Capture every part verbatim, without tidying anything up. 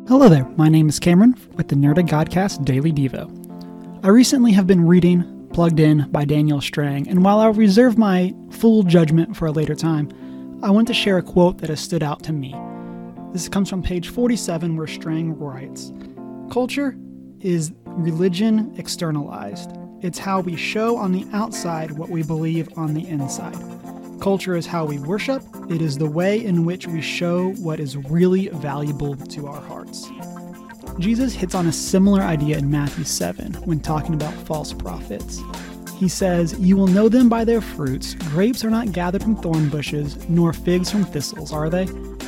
Hello there, my name is Cameron with the Nerd of Godcast Daily Devo. I recently have been reading Plugged In by Daniel Strang, and while I'll reserve my full judgment for a later time, I want to share a quote that has stood out to me. This comes from page forty-seven, where Strang writes, "Culture is religion externalized. It's how we show on the outside what we believe on the inside. Culture is how we worship. It is the way in which we show what is really valuable to our hearts." Jesus hits on a similar idea in Matthew seven when talking about false prophets. He says, "You will know them by their fruits. Grapes are not gathered from thorn bushes, nor figs from thistles, are they?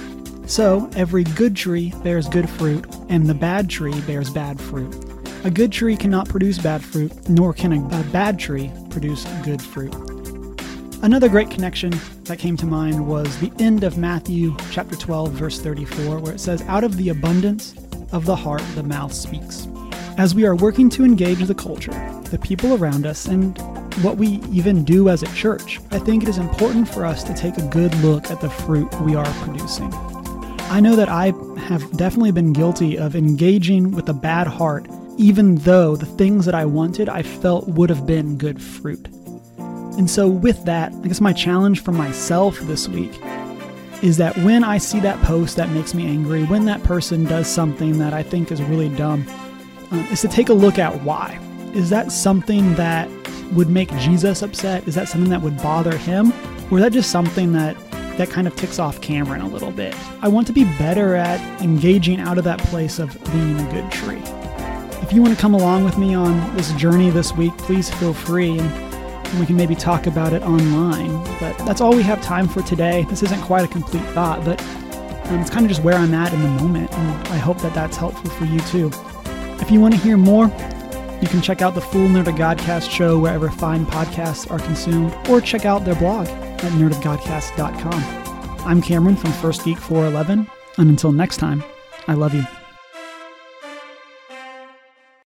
So every good tree bears good fruit, and the bad tree bears bad fruit. A good tree cannot produce bad fruit, nor can a, a bad tree produce good fruit." Another great connection that came to mind was the end of Matthew chapter twelve, verse thirty-four, where it says, "Out of the abundance of the heart, the mouth speaks." As we are working to engage the culture, the people around us, and what we even do as a church, I think it is important for us to take a good look at the fruit we are producing. I know that I have definitely been guilty of engaging with a bad heart, even though the things that I wanted I felt would have been good fruit. And so with that, I guess my challenge for myself this week is that when I see that post that makes me angry, when that person does something that I think is really dumb, uh, is to take a look at why. Is that something that would make Jesus upset? Is that something that would bother him? Or is that just something that, that kind of ticks off Cameron a little bit? I want to be better at engaging out of that place of being a good tree. If you want to come along with me on this journey this week, please feel free. And we can maybe talk about it online, but that's all we have time for today. This isn't quite a complete thought, but um, it's kind of just where I'm at in the moment, and I hope that that's helpful for you too. If you want to hear more, you can check out the full Nerd of Godcast show wherever fine podcasts are consumed, or check out their blog at nerd of godcast dot com. I'm Cameron from First Geek four eleven, and until next time, I love you.